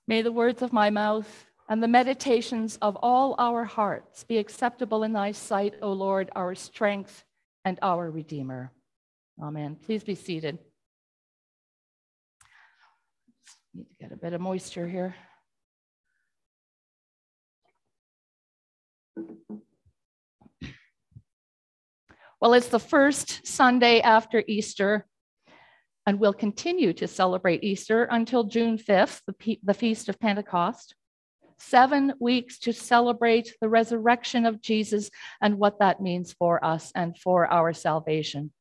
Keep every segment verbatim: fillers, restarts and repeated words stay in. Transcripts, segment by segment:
May the words of my mouth and the meditations of all our hearts be acceptable in thy sight, O Lord, our strength and our Redeemer. Amen. Please be seated. Need to get a bit of moisture here. Well, it's the first Sunday after Easter, and we'll continue to celebrate Easter until June fifth, the, Pe- the Feast of Pentecost. Seven weeks to celebrate the resurrection of Jesus and what that means for us and for our salvation.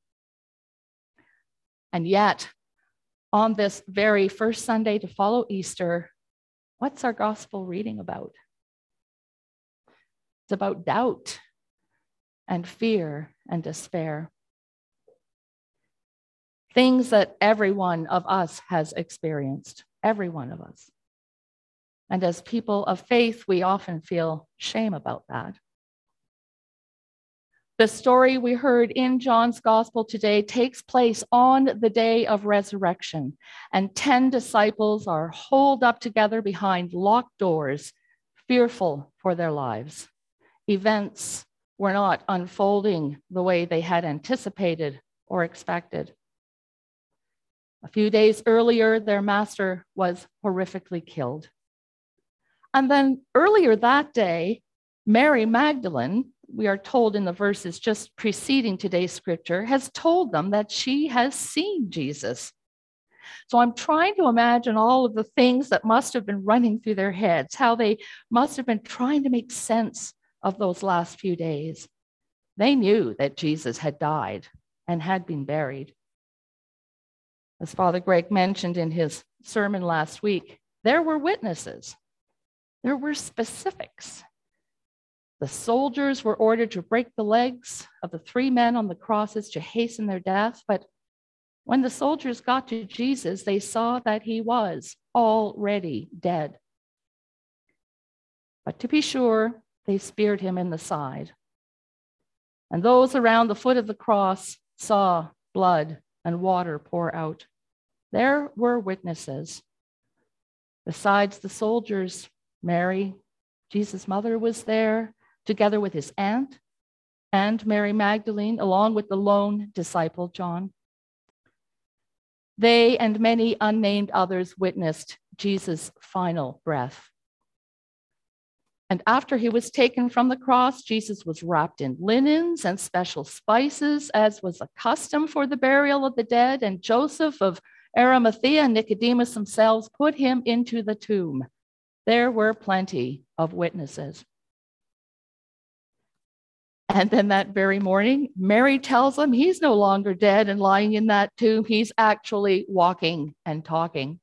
And yet, on this very first Sunday to follow Easter, what's our gospel reading about? It's about doubt and fear and despair. Things that every one of us has experienced, every one of us. And as people of faith, we often feel shame about that. The story we heard in John's gospel today takes place on the day of resurrection, and ten disciples are holed up together behind locked doors, fearful for their lives. Events were not unfolding the way they had anticipated or expected. A few days earlier, their master was horrifically killed. And then earlier that day, Mary Magdalene, we are told in the verses just preceding today's scripture, has told them that she has seen Jesus. So I'm trying to imagine all of the things that must have been running through their heads, how they must have been trying to make sense of those last few days. They knew that Jesus had died and had been buried. As Father Greg mentioned in his sermon last week, there were witnesses. There were specifics. The soldiers were ordered to break the legs of the three men on the crosses to hasten their death. But when the soldiers got to Jesus, they saw that he was already dead. But to be sure, they speared him in the side. And those around the foot of the cross saw blood and water pour out. There were witnesses. Besides the soldiers, Mary, Jesus' mother, was there, together with his aunt and Mary Magdalene, along with the lone disciple, John. They and many unnamed others witnessed Jesus' final breath. And after he was taken from the cross, Jesus was wrapped in linens and special spices, as was a custom for the burial of the dead. And Joseph of Arimathea and Nicodemus themselves put him into the tomb. There were plenty of witnesses. And then that very morning, Mary tells them he's no longer dead and lying in that tomb. He's actually walking and talking.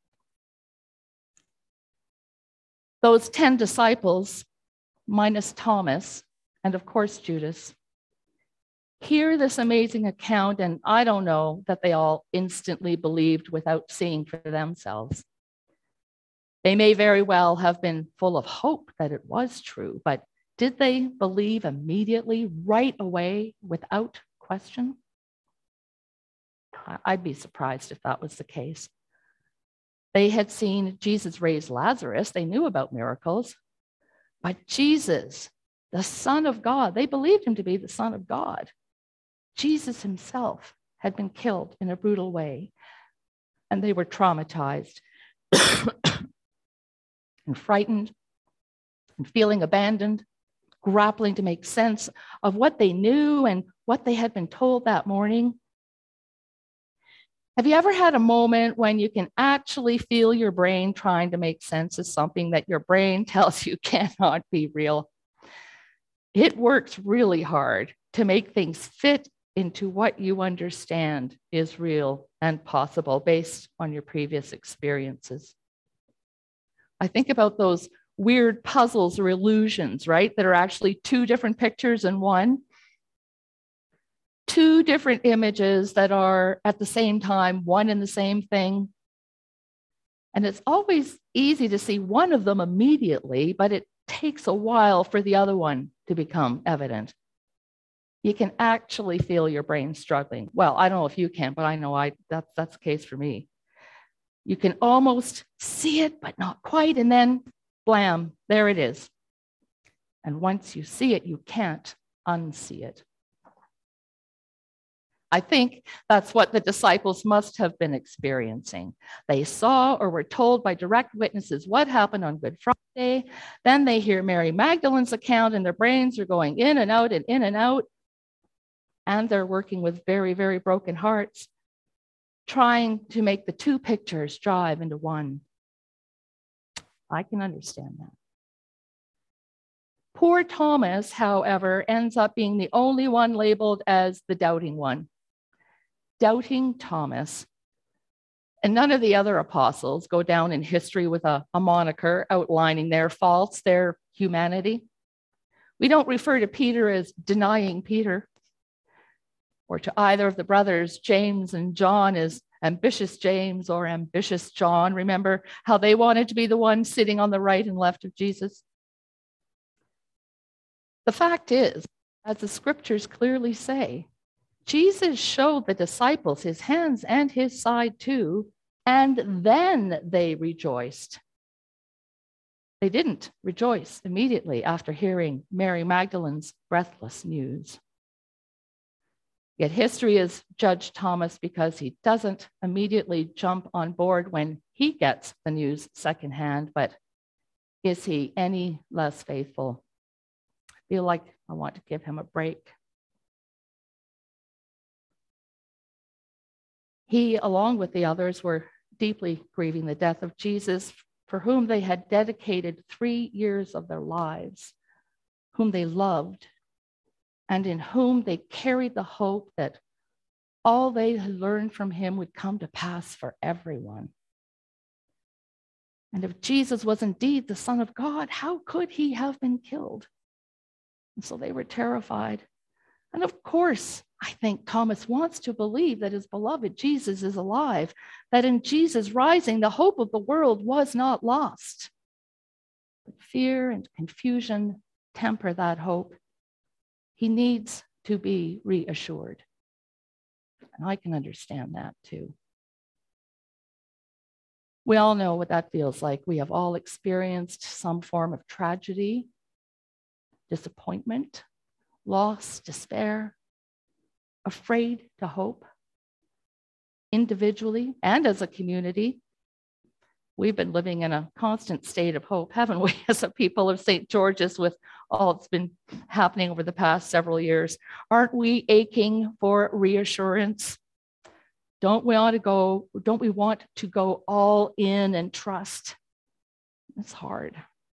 Those ten disciples, minus Thomas, and of course Judas, hear this amazing account, and I don't know that they all instantly believed without seeing for themselves. They may very well have been full of hope that it was true, but did they believe immediately, right away, without question? I'd be surprised if that was the case. They had seen Jesus raise Lazarus. They knew about miracles. But Jesus, the Son of God, they believed him to be the Son of God. Jesus himself had been killed in a brutal way, and they were traumatized and frightened and feeling abandoned, grappling to make sense of what they knew and what they had been told that morning. Have you ever had a moment when you can actually feel your brain trying to make sense of something that your brain tells you cannot be real? It works really hard to make things fit into what you understand is real and possible based on your previous experiences. I think about those weird puzzles or illusions, right, that are actually two different pictures in one. Two different images that are at the same time one and the same thing. And it's always easy to see one of them immediately, but it takes a while for the other one to become evident. You can actually feel your brain struggling. Well, I don't know if you can, but I know I that's that's the case for me. You can almost see it, but not quite. And then, blam, there it is. And once you see it, you can't unsee it. I think that's what the disciples must have been experiencing. They saw or were told by direct witnesses what happened on Good Friday. Then they hear Mary Magdalene's account, and their brains are going in and out and in and out. And they're working with very, very broken hearts, trying to make the two pictures drive into one. I can understand that. Poor Thomas, however, ends up being the only one labeled as the doubting one. Doubting Thomas. And none of the other apostles go down in history with a, a moniker outlining their faults, their humanity. We don't refer to Peter as denying Peter, or to either of the brothers, James and John, as ambitious James or ambitious John. Remember how they wanted to be the one sitting on the right and left of Jesus? The fact is, as the scriptures clearly say, Jesus showed the disciples his hands and his side too, and then they rejoiced. They didn't rejoice immediately after hearing Mary Magdalene's breathless news. Yet history has judged Thomas because he doesn't immediately jump on board when he gets the news secondhand, but is he any less faithful? I feel like I want to give him a break. He, along with the others, were deeply grieving the death of Jesus, for whom they had dedicated three years of their lives, whom they loved, and in whom they carried the hope that all they had learned from him would come to pass for everyone. And if Jesus was indeed the Son of God, how could he have been killed? And so they were terrified. And of course, I think Thomas wants to believe that his beloved Jesus is alive, that in Jesus rising, the hope of the world was not lost. But fear and confusion temper that hope. He needs to be reassured. And I can understand that too. We all know what that feels like. We have all experienced some form of tragedy, disappointment, loss, despair, afraid to hope. Individually and as a community, we've been living in a constant state of hope, haven't we, as a people of Saint George's, with all that's been happening over the past several years? Aren't we aching for reassurance? Don't we want to go, don't we want to go all in and trust? It's hard.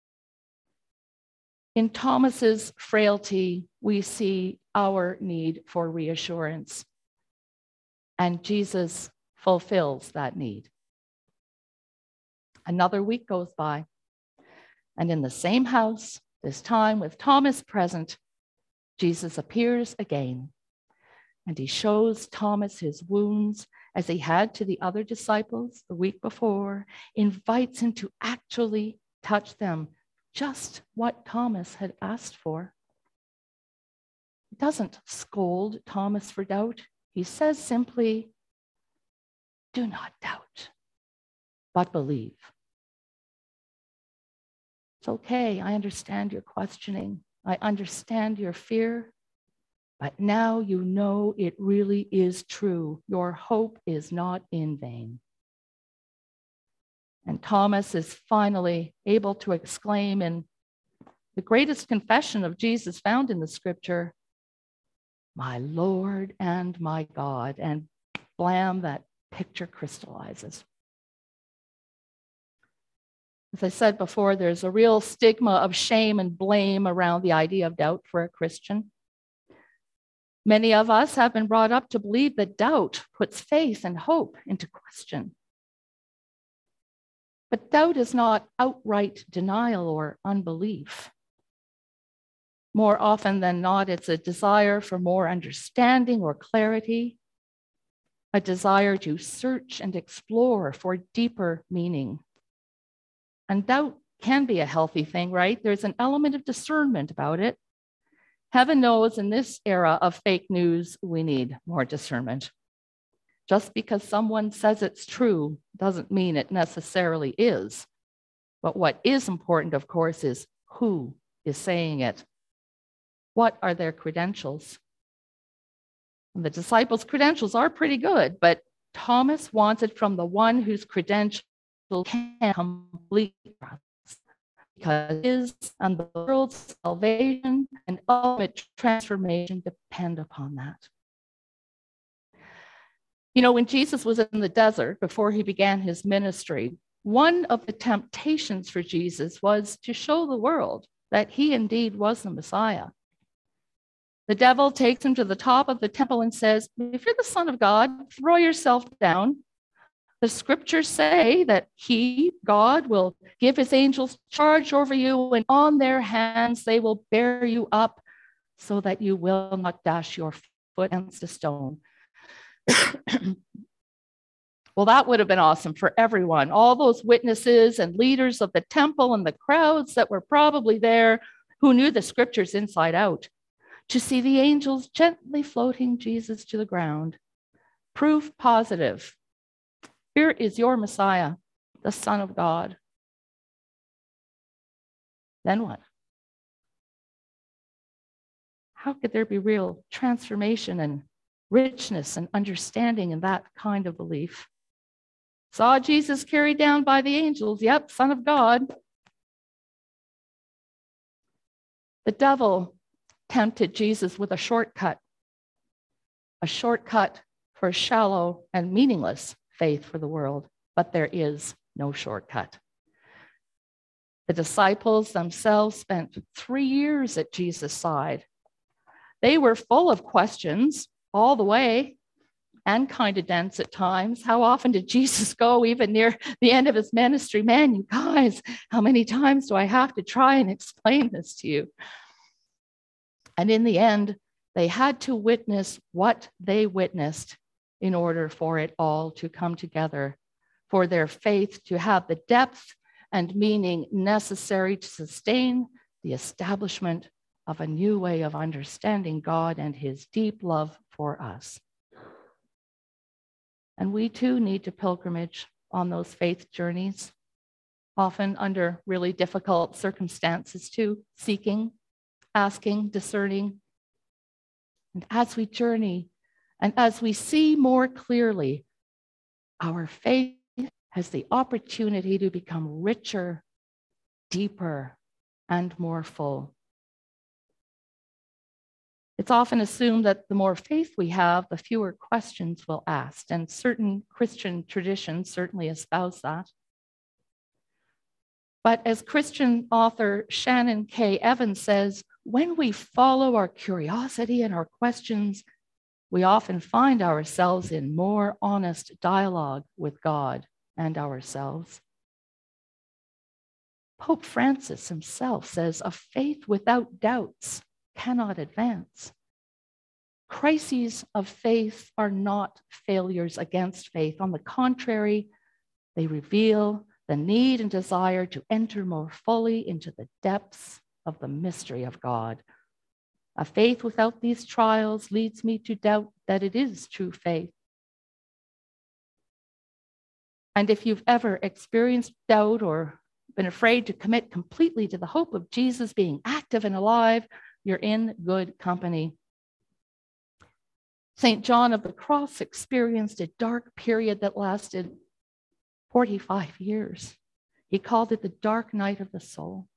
In Thomas's frailty, we see our need for reassurance, and Jesus fulfills that need. Another week goes by, and in the same house, this time with Thomas present, Jesus appears again, and he shows Thomas his wounds as he had to the other disciples the week before, invites him to actually touch them, just what Thomas had asked for. He doesn't scold Thomas for doubt. He says simply, do not doubt, but believe. It's okay, I understand your questioning. I understand your fear, but now you know it really is true. Your hope is not in vain. And Thomas is finally able to exclaim in the greatest confession of Jesus found in the scripture, my Lord and my God, and blam, that picture crystallizes. As I said before, there's a real stigma of shame and blame around the idea of doubt for a Christian. Many of us have been brought up to believe that doubt puts faith and hope into question. But doubt is not outright denial or unbelief. More often than not, it's a desire for more understanding or clarity, a desire to search and explore for deeper meaning. And doubt can be a healthy thing, right? There's an element of discernment about it. Heaven knows in this era of fake news, we need more discernment. Just because someone says it's true doesn't mean it necessarily is. But what is important, of course, is who is saying it. What are their credentials? And the disciples' credentials are pretty good, but Thomas wants it from the one whose credentials can complete trust, because his and the world's salvation and ultimate transformation depend upon that. You know, when Jesus was in the desert before he began his ministry, one of the temptations for Jesus was to show the world that he indeed was the Messiah. The devil takes him to the top of the temple and says, if you're the Son of God, throw yourself down. The scriptures say that he, God, will give his angels charge over you, and on their hands they will bear you up so that you will not dash your foot against a stone. Well, that would have been awesome for everyone. All those witnesses and leaders of the temple and the crowds that were probably there who knew the scriptures inside out, to see the angels gently floating Jesus to the ground. Proof positive. Here is your Messiah, the Son of God. Then what? How could there be real transformation and richness and understanding in that kind of belief? Saw Jesus carried down by the angels. Yep, Son of God. The devil tempted Jesus with a shortcut, a shortcut for shallow and meaningless faith for the world, but there is no shortcut. The disciples themselves spent three years at Jesus' side. They were full of questions all the way, and kind of dense at times. How often did Jesus go even near the end of his ministry? Man, you guys, how many times do I have to try and explain this to you? And in the end, they had to witness what they witnessed in order for it all to come together, for their faith to have the depth and meaning necessary to sustain the establishment of a new way of understanding God and his deep love for us. And we too need to pilgrimage on those faith journeys, often under really difficult circumstances too, seeking, asking, discerning. And as we journey and as we see more clearly, our faith has the opportunity to become richer, deeper, and more full. It's often assumed that the more faith we have, the fewer questions we'll ask, and certain Christian traditions certainly espouse that. But as Christian author Shannon K. Evans says, when we follow our curiosity and our questions, we often find ourselves in more honest dialogue with God and ourselves. Pope Francis himself says, a faith without doubts cannot advance. Crises of faith are not failures against faith. On the contrary, they reveal the need and desire to enter more fully into the depths of the mystery of God. A faith without these trials leads me to doubt that it is true faith. And if you've ever experienced doubt or been afraid to commit completely to the hope of Jesus being active and alive, you're in good company. Saint John of the Cross experienced a dark period that lasted forty-five years. He called it the dark night of the soul.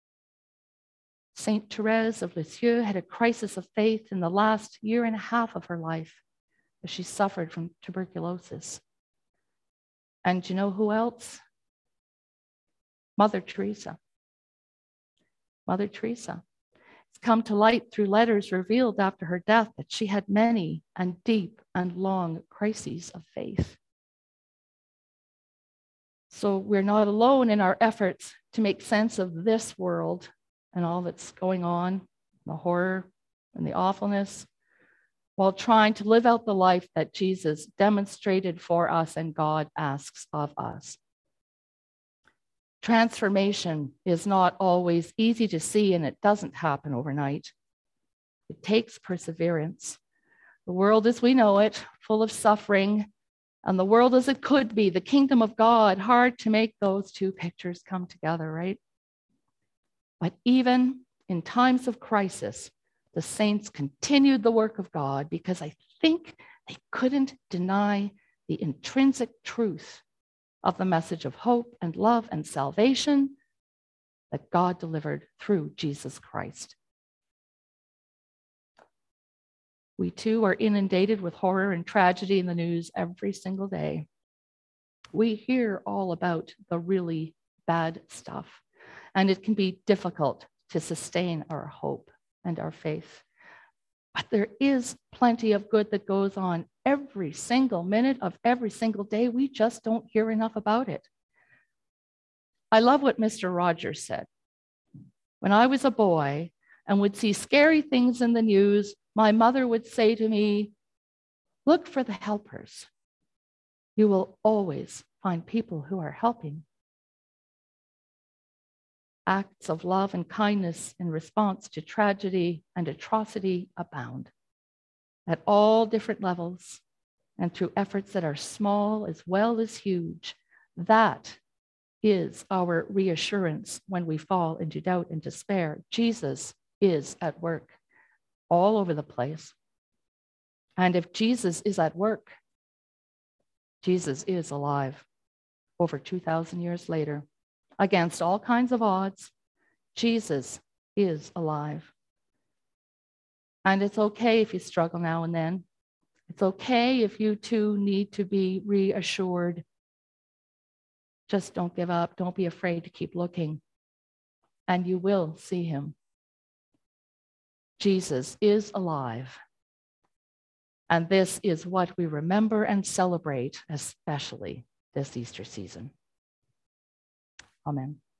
Saint Therese of Lisieux had a crisis of faith in the last year and a half of her life as she suffered from tuberculosis. And you know who else? Mother Teresa. Mother Teresa. It's come to light through letters revealed after her death that she had many and deep and long crises of faith. So we're not alone in our efforts to make sense of this world and all that's going on, the horror and the awfulness, while trying to live out the life that Jesus demonstrated for us and God asks of us. Transformation is not always easy to see, and it doesn't happen overnight. It takes perseverance. The world as we know it, full of suffering, and the world as it could be, the kingdom of God, hard to make those two pictures come together, right? But even in times of crisis, the saints continued the work of God because I think they couldn't deny the intrinsic truth of the message of hope and love and salvation that God delivered through Jesus Christ. We too are inundated with horror and tragedy in the news every single day. We hear all about the really bad stuff, and it can be difficult to sustain our hope and our faith. But there is plenty of good that goes on every single minute of every single day. We just don't hear enough about it. I love what Mister Rogers said. When I was a boy and would see scary things in the news, my mother would say to me, look for the helpers. You will always find people who are helping. Acts of love and kindness in response to tragedy and atrocity abound at all different levels and through efforts that are small as well as huge. That is our reassurance when we fall into doubt and despair. Jesus is at work all over the place. And if Jesus is at work, Jesus is alive over two thousand years later. Against all kinds of odds, Jesus is alive. And it's okay if you struggle now and then. It's okay if you too need to be reassured. Just don't give up. Don't be afraid to keep looking. And you will see him. Jesus is alive. And this is what we remember and celebrate, especially this Easter season. Amen.